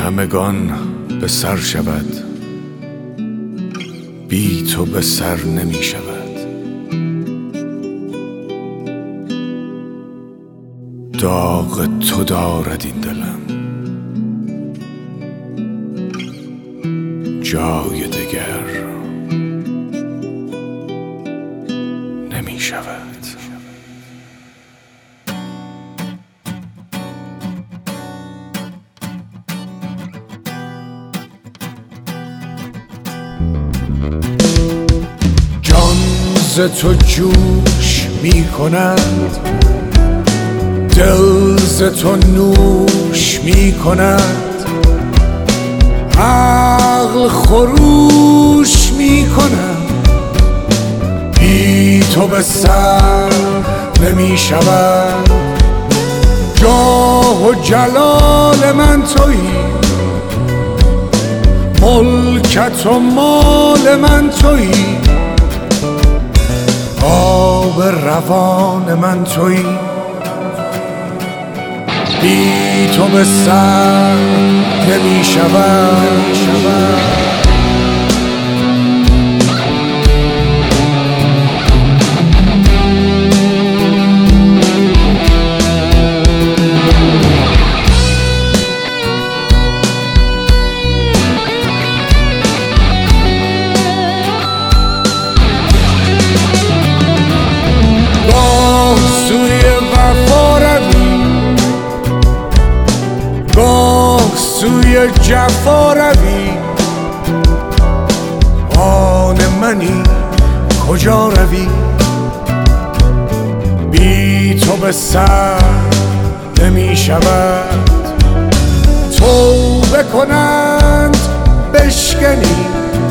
همگان به سر شود، بی تو به سر نمی شود. داغ تو دارد این دلم، جای دگر نمی شود. جان ز تو جوش می کند، دل ز تو نوش می کند، عقل خروش می کند، بی تو به سر نمی شود. جاه و جلال من تویی، ملکت و مال من تویی، آب روان من تویی، بی تو به سر نمی شود. گاه سوی وفا روی، گاه سوی جفا روی، آن منی کجا روی، بی تو به سر نمی شود. توبه کنند بشکنی،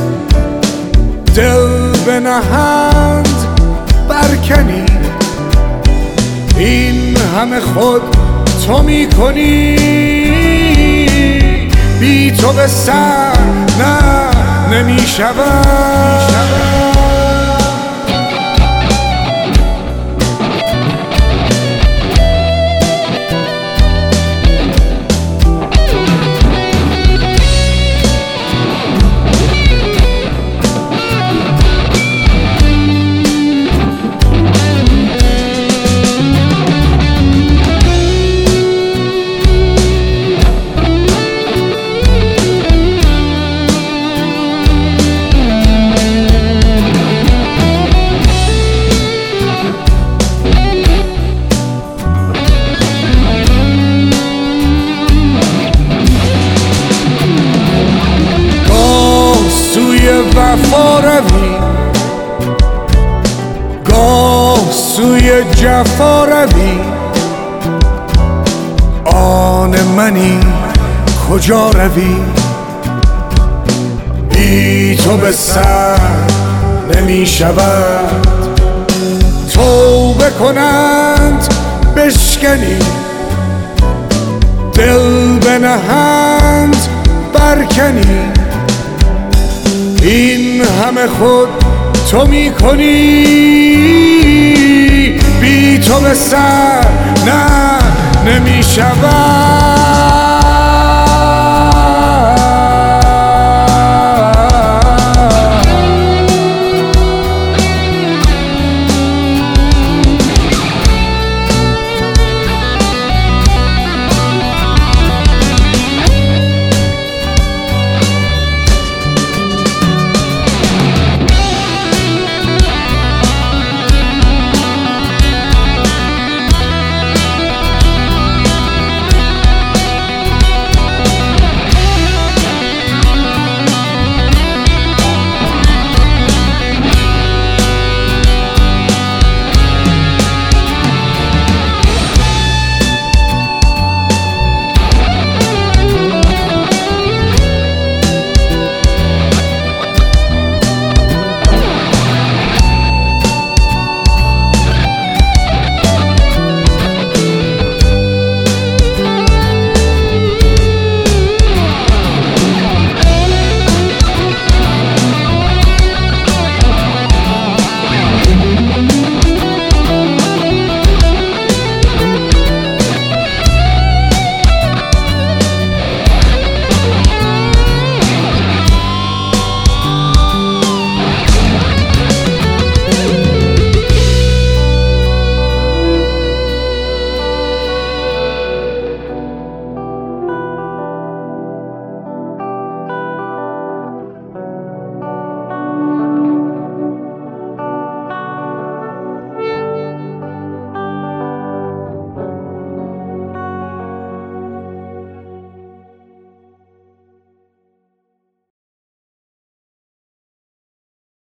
دل بنهند برکنی، این همه خود تو می کنی، بی تو به سر نمی شود. وفا روی، گاه سوی جفا روی، آن منی کجا روی، بی تو به سر نمی شود. توبه کنند بشکنی، دل بنهند برکنی، این همه خود تو می کنی، بی تو به سر نمی شود.